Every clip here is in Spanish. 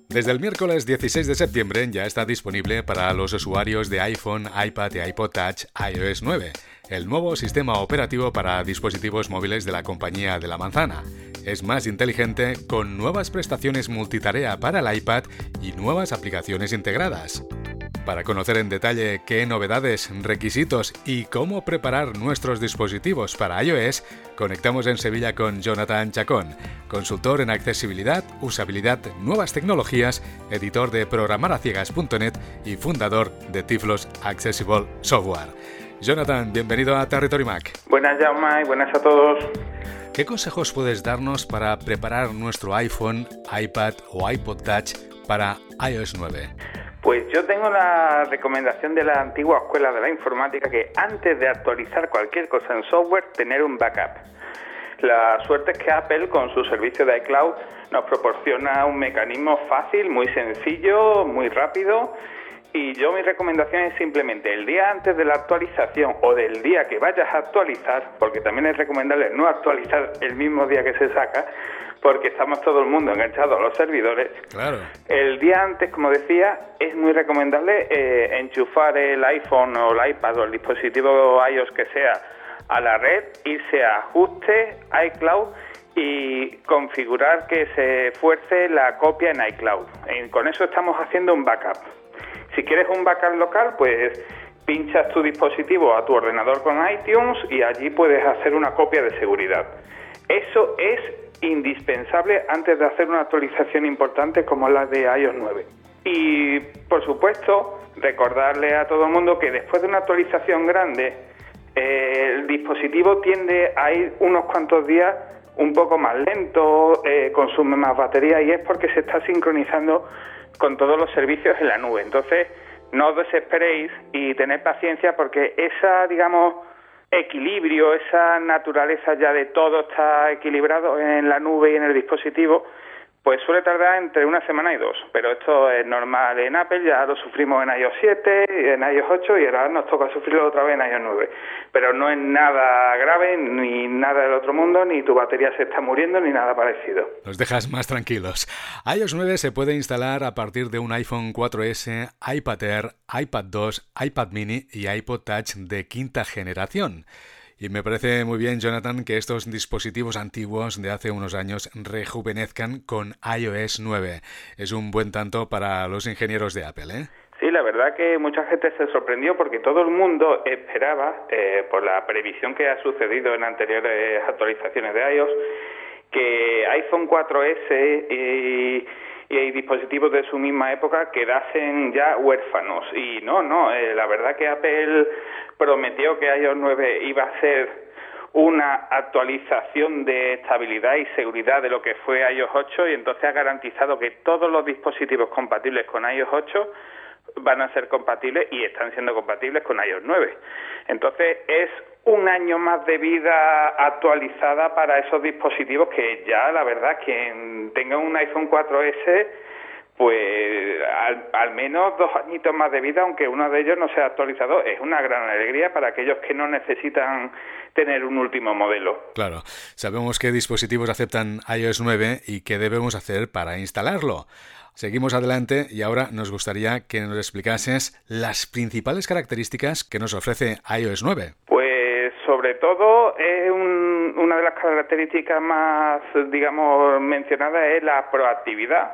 Desde el miércoles 16 de septiembre ya está disponible para los usuarios de iPhone, iPad y iPod Touch iOS 9, el nuevo sistema operativo para dispositivos móviles de la compañía de la manzana. Es más inteligente, con nuevas prestaciones multitarea para el iPad y nuevas aplicaciones integradas. Para conocer en detalle qué novedades, requisitos y cómo preparar nuestros dispositivos para iOS, conectamos en Sevilla con Jonathan Chacón, consultor en accesibilidad, usabilidad, nuevas tecnologías, editor de programaraciegas.net y fundador de Tiflos Accessible Software. Jonathan, bienvenido a Territory Mac. Buenas, Jaume, y buenas a todos. ¿Qué consejos puedes darnos para preparar nuestro iPhone, iPad o iPod Touch para iOS 9? Pues yo tengo la recomendación de la antigua escuela de la informática que antes de actualizar cualquier cosa en software, tener un backup. La suerte es que Apple, con su servicio de iCloud, nos proporciona un mecanismo fácil, muy sencillo, muy rápido. Y mi recomendación es simplemente el día antes de la actualización o del día que vayas a actualizar, porque también es recomendable no actualizar el mismo día que se saca, porque estamos todo el mundo enganchado a los servidores. Claro. El día antes, como decía, es muy recomendable enchufar el iPhone o el iPad o el dispositivo iOS que sea a la red, irse a ajuste, iCloud y configurar que se fuerce la copia en iCloud. Con eso estamos haciendo un backup. Si quieres un backup local, pues pinchas tu dispositivo a tu ordenador con iTunes y allí puedes hacer una copia de seguridad. Eso es indispensable antes de hacer una actualización importante como la de iOS 9. Y, por supuesto, recordarle a todo el mundo que después de una actualización grande, el dispositivo tiende a ir unos cuantos días un poco más lento, consume más batería y es porque se está sincronizando con todos los servicios en la nube. Entonces, no os desesperéis y tened paciencia porque equilibrio, esa naturaleza ya de todo está equilibrado en la nube y en el dispositivo, pues suele tardar entre una semana y dos, pero esto es normal en Apple, ya lo sufrimos en iOS 7, en iOS 8 y ahora nos toca sufrirlo otra vez en iOS 9, pero no es nada grave, ni nada del otro mundo, ni tu batería se está muriendo, ni nada parecido. Nos dejas más tranquilos. iOS 9 se puede instalar a partir de un iPhone 4S, iPad Air, iPad 2, iPad mini y iPod Touch de quinta generación. Y me parece muy bien, Jonathan, que estos dispositivos antiguos de hace unos años rejuvenezcan con iOS 9. Es un buen tanto para los ingenieros de Apple, ¿eh? Sí, la verdad que mucha gente se sorprendió porque todo el mundo esperaba, por la previsión que ha sucedido en anteriores actualizaciones de iOS, que iPhone 4S y dispositivos de su misma época quedasen ya huérfanos. Y no, la verdad que Apple prometió que iOS 9 iba a ser una actualización de estabilidad y seguridad de lo que fue iOS 8 y entonces ha garantizado que todos los dispositivos compatibles con iOS 8 van a ser compatibles y están siendo compatibles con iOS 9. Entonces es un año más de vida actualizada para esos dispositivos que ya, la verdad, quien tenga un iPhone 4S, pues al menos 2 añitos más de vida, aunque uno de ellos no sea actualizado, es una gran alegría para aquellos que no necesitan tener un último modelo. Claro, sabemos qué dispositivos aceptan iOS 9 y qué debemos hacer para instalarlo. Seguimos adelante y ahora nos gustaría que nos explicases las principales características que nos ofrece iOS 9. Pues sobre todo una de las características más, mencionadas es la proactividad,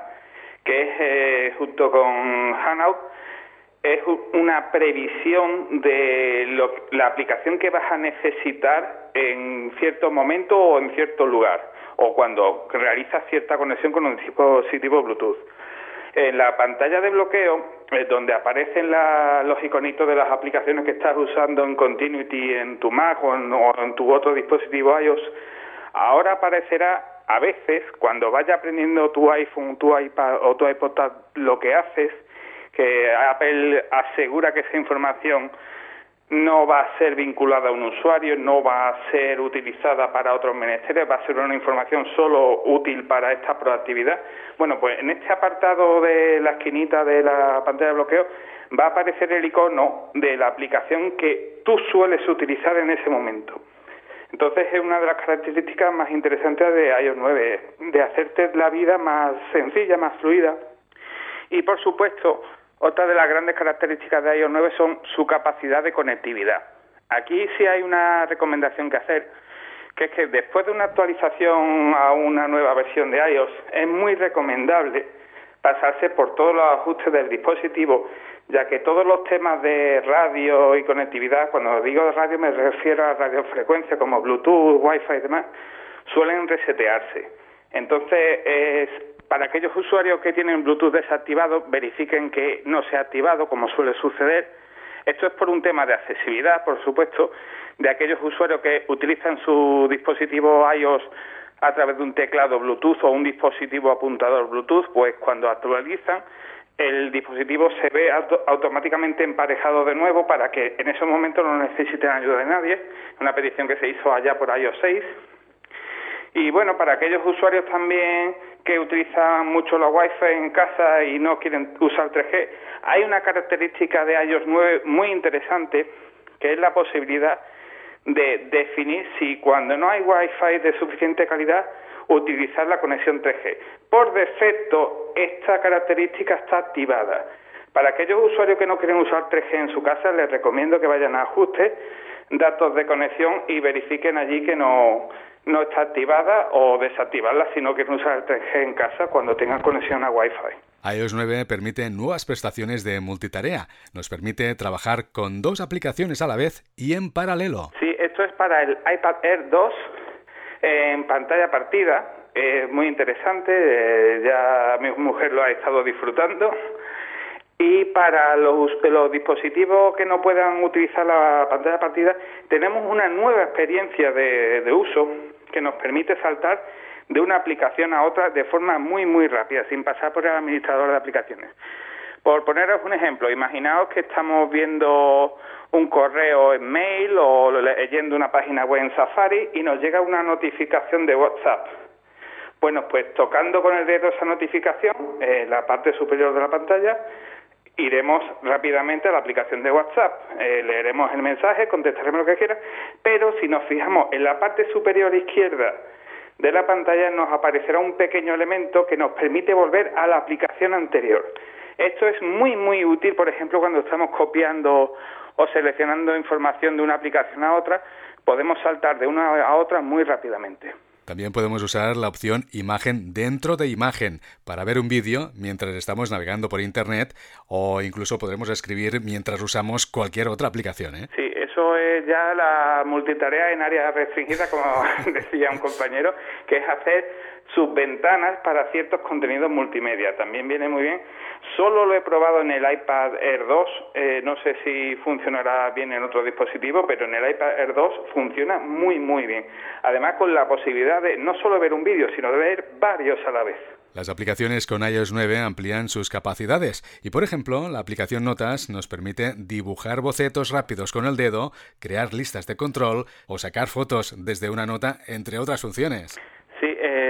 que es junto con Hangout, es una previsión de la aplicación que vas a necesitar en cierto momento o en cierto lugar, o cuando realizas cierta conexión con un dispositivo Bluetooth. En la pantalla de bloqueo, donde aparecen los iconitos de las aplicaciones que estás usando en Continuity en tu Mac o en tu otro dispositivo iOS, ahora aparecerá a veces, cuando vaya aprendiendo tu iPhone, tu iPad o tu iPod Touch lo que haces, que Apple asegura que esa información no va a ser vinculada a un usuario, no va a ser utilizada para otros menesteres, va a ser una información solo útil para esta proactividad. Bueno, pues en este apartado de la esquinita de la pantalla de bloqueo va a aparecer el icono de la aplicación que tú sueles utilizar en ese momento. Entonces es una de las características más interesantes de iOS 9, de hacerte la vida más sencilla, más fluida, Y por supuesto, otra de las grandes características de iOS 9 son su capacidad de conectividad. Aquí sí hay una recomendación que hacer, que es que después de una actualización a una nueva versión de iOS, es muy recomendable pasarse por todos los ajustes del dispositivo, ya que todos los temas de radio y conectividad, cuando digo radio me refiero a radiofrecuencia como Bluetooth, Wi-Fi y demás, suelen resetearse. Entonces, para aquellos usuarios que tienen Bluetooth desactivado, verifiquen que no se ha activado, como suele suceder. Esto es por un tema de accesibilidad, por supuesto, de aquellos usuarios que utilizan su dispositivo iOS a través de un teclado Bluetooth o un dispositivo apuntador Bluetooth, pues cuando actualizan, el dispositivo se ve automáticamente emparejado de nuevo para que en esos momentos no necesiten ayuda de nadie, una petición que se hizo allá por iOS 6. Y bueno, para aquellos usuarios también que utilizan mucho la Wi-Fi en casa y no quieren usar 3G, hay una característica de iOS 9 muy interesante, que es la posibilidad de definir si cuando no hay Wi-Fi de suficiente calidad, utilizar la conexión 3G. Por defecto, esta característica está activada. Para aquellos usuarios que no quieren usar 3G en su casa, les recomiendo que vayan a ajustes, datos de conexión y verifiquen allí que no está activada o desactivarla si no quieren usar el 3G en casa cuando tengan conexión a Wi-Fi. iOS 9 permite nuevas prestaciones de multitarea. Nos permite trabajar con 2 aplicaciones a la vez y en paralelo. Sí, esto es para el iPad Air 2 en pantalla partida. Es muy interesante, ya mi mujer lo ha estado disfrutando. Y para los dispositivos que no puedan utilizar la pantalla partida, tenemos una nueva experiencia de uso que nos permite saltar de una aplicación a otra de forma muy, muy rápida, sin pasar por el administrador de aplicaciones. Por poneros un ejemplo, imaginaos que estamos viendo un correo en mail o leyendo una página web en Safari y nos llega una notificación de WhatsApp. Bueno, pues tocando con el dedo esa notificación, en la parte superior de la pantalla, iremos rápidamente a la aplicación de WhatsApp, leeremos el mensaje, contestaremos lo que quiera, pero si nos fijamos en la parte superior izquierda de la pantalla nos aparecerá un pequeño elemento que nos permite volver a la aplicación anterior. Esto es muy, muy útil, por ejemplo, cuando estamos copiando o seleccionando información de una aplicación a otra, podemos saltar de una a otra muy rápidamente. También podemos usar la opción imagen dentro de imagen para ver un vídeo mientras estamos navegando por Internet o incluso podremos escribir mientras usamos cualquier otra aplicación, ¿eh? Sí, eso es ya la multitarea en área restringida, como decía un compañero, que es hacer subventanas para ciertos contenidos multimedia. También viene muy bien. Solo lo he probado en el iPad Air 2, no sé si funcionará bien en otro dispositivo, pero en el iPad Air 2 funciona muy, muy bien. Además, con la posibilidad de no solo ver un vídeo, sino de ver varios a la vez. Las aplicaciones con iOS 9 amplían sus capacidades y, por ejemplo, la aplicación Notas nos permite dibujar bocetos rápidos con el dedo, crear listas de control o sacar fotos desde una nota, entre otras funciones. Sí,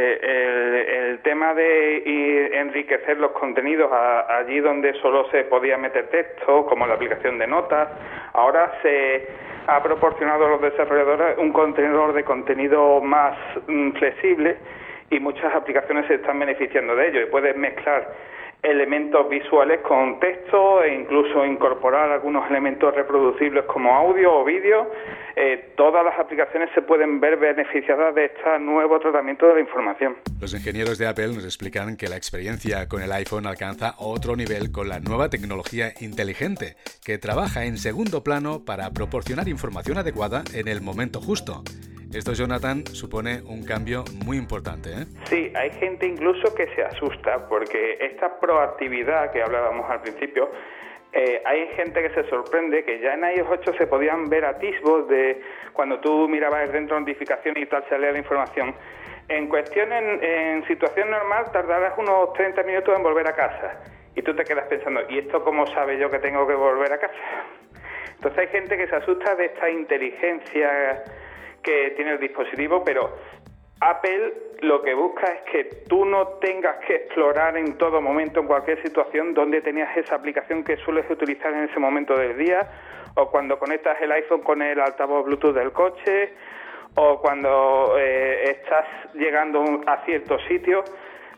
el tema de enriquecer los contenidos allí donde solo se podía meter texto, como la aplicación de Notas, ahora se ha proporcionado a los desarrolladores un contenedor de contenido más flexible y muchas aplicaciones se están beneficiando de ello y puedes mezclar elementos visuales con texto e incluso incorporar algunos elementos reproducibles como audio o vídeo. Todas las aplicaciones se pueden ver beneficiadas de este nuevo tratamiento de la información. Los ingenieros de Apple nos explican que la experiencia con el iPhone alcanza otro nivel con la nueva tecnología inteligente, que trabaja en segundo plano para proporcionar información adecuada en el momento justo. Esto, Jonathan, supone un cambio muy importante, ¿eh? Sí, hay gente incluso que se asusta porque esta proactividad que hablábamos al principio, hay gente que se sorprende que ya en iOS 8 se podían ver atisbos de cuando tú mirabas el centro de notificación y tal salía la información. En cuestión, en situación normal, tardarás unos 30 minutos en volver a casa y tú te quedas pensando, ¿y esto cómo sabe yo que tengo que volver a casa? Entonces hay gente que se asusta de esta inteligencia que tiene el dispositivo, pero Apple lo que busca es que tú no tengas que explorar en todo momento, en cualquier situación, donde tenías esa aplicación que sueles utilizar en ese momento del día, o cuando conectas el iPhone con el altavoz Bluetooth del coche, o cuando estás llegando a ciertos sitios.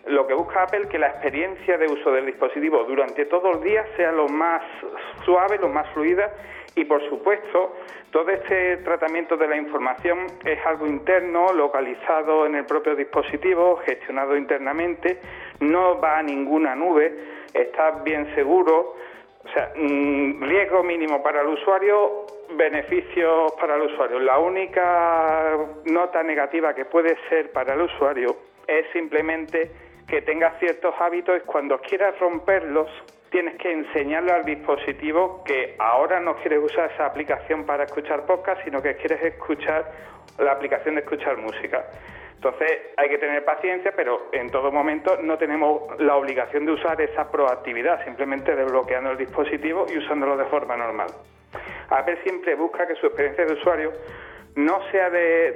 Lo que busca Apple que la experiencia de uso del dispositivo durante todo el día sea lo más suave, lo más fluida y, por supuesto, todo este tratamiento de la información es algo interno, localizado en el propio dispositivo, gestionado internamente, no va a ninguna nube, está bien seguro, o sea, riesgo mínimo para el usuario, beneficios para el usuario. La única nota negativa que puede ser para el usuario es simplemente que tengas ciertos hábitos y cuando quieras romperlos tienes que enseñarle al dispositivo que ahora no quieres usar esa aplicación para escuchar podcast, sino que quieres escuchar la aplicación de escuchar música. Entonces hay que tener paciencia, pero en todo momento no tenemos la obligación de usar esa proactividad, simplemente desbloqueando el dispositivo y usándolo de forma normal. Apple siempre busca que su experiencia de usuario no sea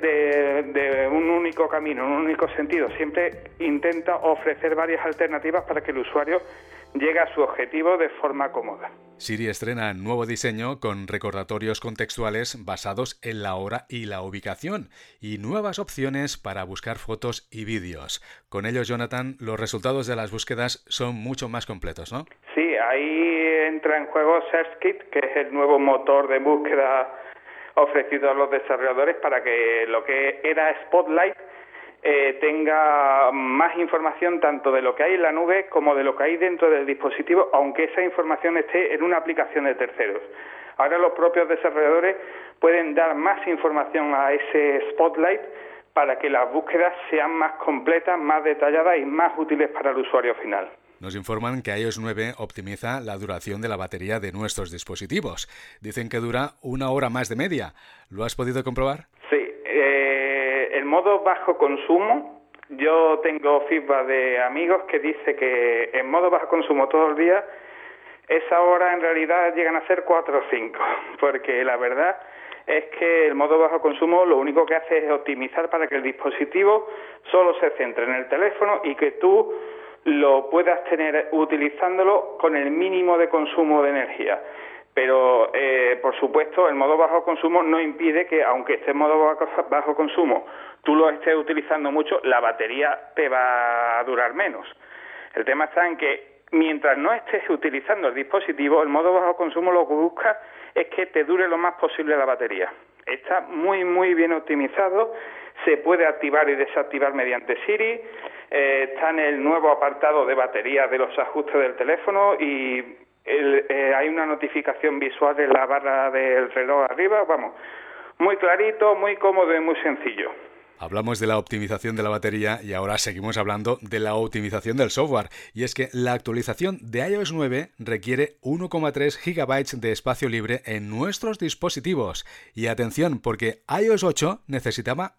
de un único camino, un único sentido. Siempre intenta ofrecer varias alternativas para que el usuario llegue a su objetivo de forma cómoda. Siri estrena nuevo diseño con recordatorios contextuales basados en la hora y la ubicación y nuevas opciones para buscar fotos y vídeos. Con ello, Jonathan, los resultados de las búsquedas son mucho más completos, ¿no? Sí, ahí entra en juego SearchKit, que es el nuevo motor de búsqueda ofrecido a los desarrolladores para que lo que era Spotlight tenga más información tanto de lo que hay en la nube como de lo que hay dentro del dispositivo, aunque esa información esté en una aplicación de terceros. Ahora los propios desarrolladores pueden dar más información a ese Spotlight para que las búsquedas sean más completas, más detalladas y más útiles para el usuario final. Nos informan que iOS 9 optimiza la duración de la batería de nuestros dispositivos. Dicen que dura 1 hora más de media. ¿Lo has podido comprobar? Sí, el modo bajo consumo, yo tengo feedback de amigos que dice que en modo bajo consumo todo el día, esa hora en realidad llegan a ser 4 o 5, porque la verdad es que el modo bajo consumo lo único que hace es optimizar para que el dispositivo solo se centre en el teléfono y que tú lo puedas tener utilizándolo con el mínimo de consumo de energía. Pero, por supuesto, el modo bajo consumo no impide que, aunque esté en modo bajo consumo, tú lo estés utilizando mucho, la batería te va a durar menos. El tema está en que, mientras no estés utilizando el dispositivo, el modo bajo consumo lo que busca es que te dure lo más posible la batería. Está muy, muy bien optimizado, se puede activar y desactivar mediante Siri, está en el nuevo apartado de batería de los ajustes del teléfono y hay una notificación visual en la barra del reloj arriba, vamos, muy clarito, muy cómodo y muy sencillo. Hablamos de la optimización de la batería y ahora seguimos hablando de la optimización del software. Y es que la actualización de iOS 9 requiere 1,3 GB de espacio libre en nuestros dispositivos. Y atención, porque iOS 8 necesitaba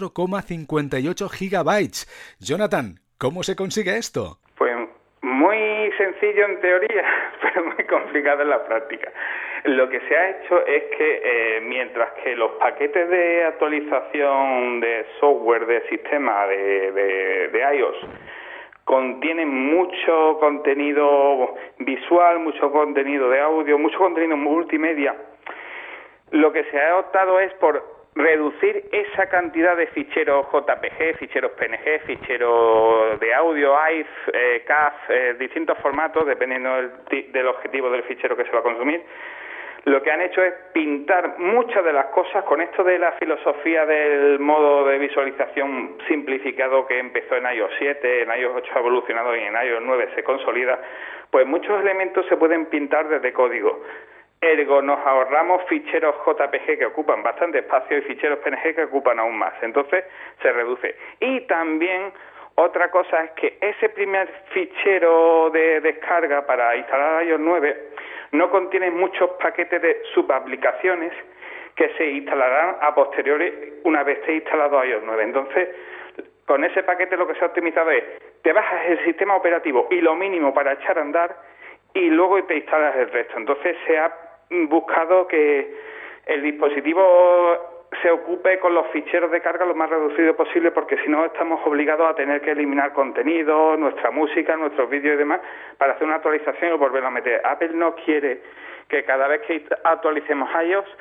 4,58 GB. Jonathan, ¿cómo se consigue esto? Pues muy sencillo en teoría, pero muy complicado en la práctica. Lo que se ha hecho es que mientras que los paquetes de actualización de software de sistema de iOS contienen mucho contenido visual, mucho contenido de audio, mucho contenido multimedia, lo que se ha optado es por reducir esa cantidad de ficheros JPG, ficheros PNG, ficheros de audio, AIF, CAF, distintos formatos, dependiendo del objetivo del fichero que se va a consumir. Lo que han hecho es pintar muchas de las cosas con esto de la filosofía del modo de visualización simplificado que empezó en iOS 7, en iOS 8 ha evolucionado y en iOS 9 se consolida, pues muchos elementos se pueden pintar desde código. Ergo, nos ahorramos ficheros JPG que ocupan bastante espacio y ficheros PNG que ocupan aún más. Entonces, se reduce. Y también, otra cosa es que ese primer fichero de descarga para instalar iOS 9 no contiene muchos paquetes de subaplicaciones que se instalarán a posteriori una vez esté instalado iOS 9. Entonces, con ese paquete lo que se ha optimizado es, te bajas el sistema operativo y lo mínimo para echar a andar y luego te instalas el resto. Entonces, se ha buscado que el dispositivo se ocupe con los ficheros de carga lo más reducido posible, porque si no estamos obligados a tener que eliminar contenido, nuestra música, nuestros vídeos y demás, para hacer una actualización y volverlo a meter. Apple no quiere que cada vez que actualicemos iOS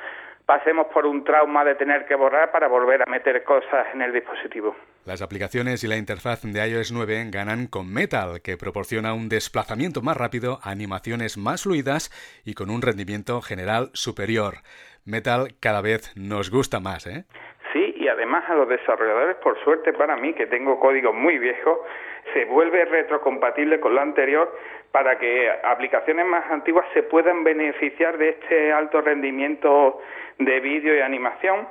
pasemos por un trauma de tener que borrar para volver a meter cosas en el dispositivo. Las aplicaciones y la interfaz de iOS 9 ganan con Metal, que proporciona un desplazamiento más rápido, animaciones más fluidas y con un rendimiento general superior. Metal cada vez nos gusta más, ¿eh? Sí, y además a los desarrolladores, por suerte para mí, que tengo código muy viejo, se vuelve retrocompatible con lo anterior para que aplicaciones más antiguas se puedan beneficiar de este alto rendimiento de vídeo y animación,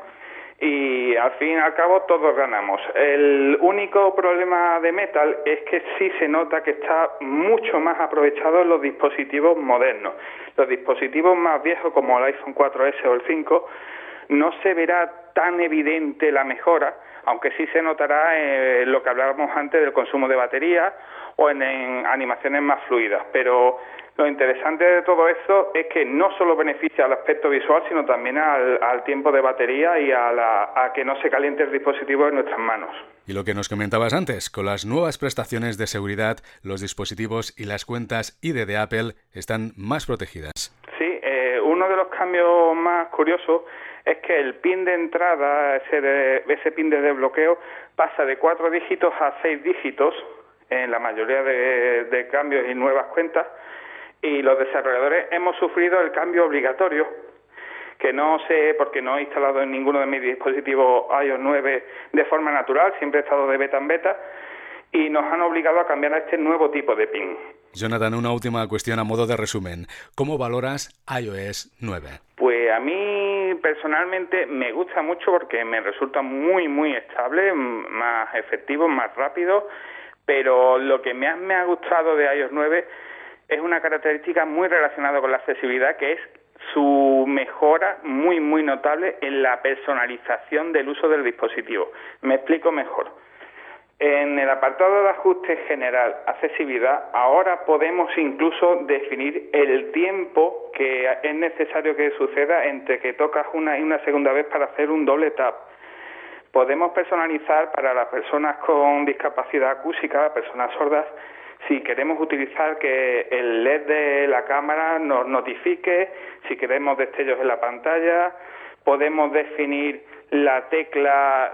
y al fin y al cabo todos ganamos. El único problema de Metal es que sí se nota que está mucho más aprovechado en los dispositivos modernos. Los dispositivos más viejos como el iPhone 4S o el 5 no se verá tan evidente la mejora, aunque sí se notará lo que hablábamos antes del consumo de batería o en animaciones más fluidas. Pero lo interesante de todo eso es que no solo beneficia al aspecto visual, sino también al tiempo de batería y a que no se caliente el dispositivo en nuestras manos. Y lo que nos comentabas antes, con las nuevas prestaciones de seguridad, los dispositivos y las cuentas ID de Apple están más protegidas. Sí, uno de los cambios más curiosos es que el PIN de entrada, ese PIN de desbloqueo, pasa de 4 dígitos a 6 dígitos en la mayoría de cambios y nuevas cuentas, y los desarrolladores hemos sufrido el cambio obligatorio, que no sé porque no he instalado en ninguno de mis dispositivos iOS 9 de forma natural, siempre he estado de beta en beta, y nos han obligado a cambiar a este nuevo tipo de PIN. Jonathan, una última cuestión a modo de resumen. ¿Cómo valoras iOS 9? Pues a mí personalmente me gusta mucho porque me resulta muy estable, más efectivo, más rápido, pero lo que me ha gustado de iOS 9 es una característica muy relacionada con la accesibilidad, que es su mejora muy notable en la personalización del uso del dispositivo. Me explico mejor. En el apartado de ajuste general, accesibilidad, ahora podemos incluso definir el tiempo que es necesario que suceda entre que tocas una y una segunda vez para hacer un doble tap. Podemos personalizar para las personas con discapacidad acústica, personas sordas, si queremos utilizar que el LED de la cámara nos notifique, si queremos destellos en la pantalla. Podemos definir la tecla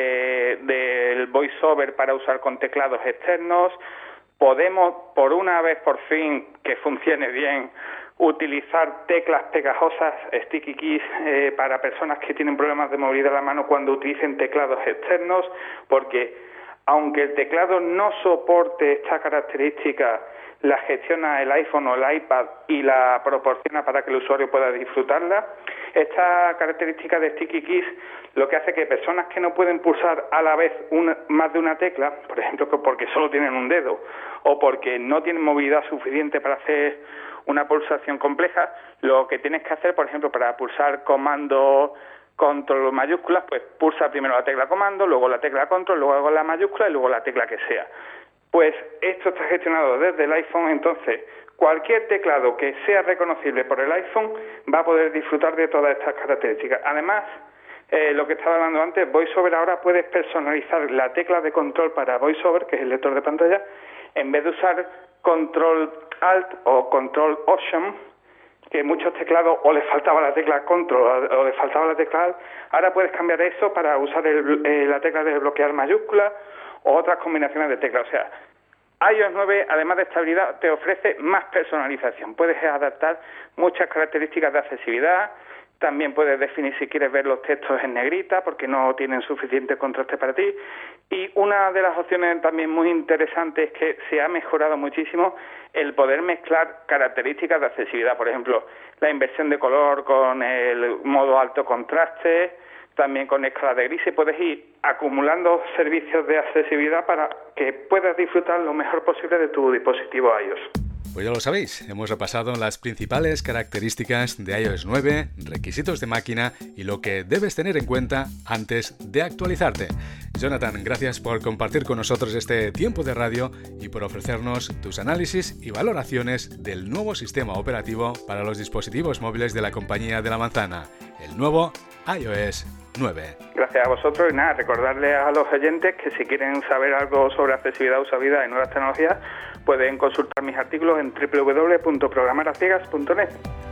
del VoiceOver para usar con teclados externos. Podemos, por una vez por fin, que funcione bien, utilizar teclas pegajosas, sticky keys, para personas que tienen problemas de movilidad de la mano cuando utilicen teclados externos, porque aunque el teclado no soporte esta característica, la gestiona el iPhone o el iPad y la proporciona para que el usuario pueda disfrutarla. Esta característica de sticky keys lo que hace que personas que no pueden pulsar a la vez más de una tecla, por ejemplo porque solo tienen un dedo o porque no tienen movilidad suficiente para hacer una pulsación compleja, lo que tienes que hacer, por ejemplo, para pulsar comando control mayúsculas, pues pulsa primero la tecla comando, luego la tecla control, luego la mayúscula y luego la tecla que sea. Pues esto está gestionado desde el iPhone, entonces cualquier teclado que sea reconocible por el iPhone va a poder disfrutar de todas estas características. Además, lo que estaba hablando antes, VoiceOver, ahora puedes personalizar la tecla de control para VoiceOver, que es el lector de pantalla, en vez de usar Control Alt o Control Option, que muchos teclados o les faltaba la tecla Control o les faltaba la tecla Alt. Ahora puedes cambiar eso para usar la tecla de desbloquear mayúscula o otras combinaciones de teclas. O sea, iOS 9, además de estabilidad, te ofrece más personalización. Puedes adaptar muchas características de accesibilidad. También puedes definir si quieres ver los textos en negrita porque no tienen suficiente contraste para ti. Y una de las opciones también muy interesantes es que se ha mejorado muchísimo el poder mezclar características de accesibilidad. Por ejemplo, la inversión de color con el modo alto contraste, también con escala de grises. Puedes ir acumulando servicios de accesibilidad para que puedas disfrutar lo mejor posible de tu dispositivo iOS. Pues ya lo sabéis, hemos repasado las principales características de iOS 9, requisitos de máquina y lo que debes tener en cuenta antes de actualizarte. Jonathan, gracias por compartir con nosotros este tiempo de radio y por ofrecernos tus análisis y valoraciones del nuevo sistema operativo para los dispositivos móviles de la compañía de la manzana, el nuevo iOS 9. Gracias a vosotros y nada, recordarles a los oyentes que si quieren saber algo sobre accesibilidad, usabilidad y nuevas tecnologías, pueden consultar mis artículos en www.programaraciegas.net.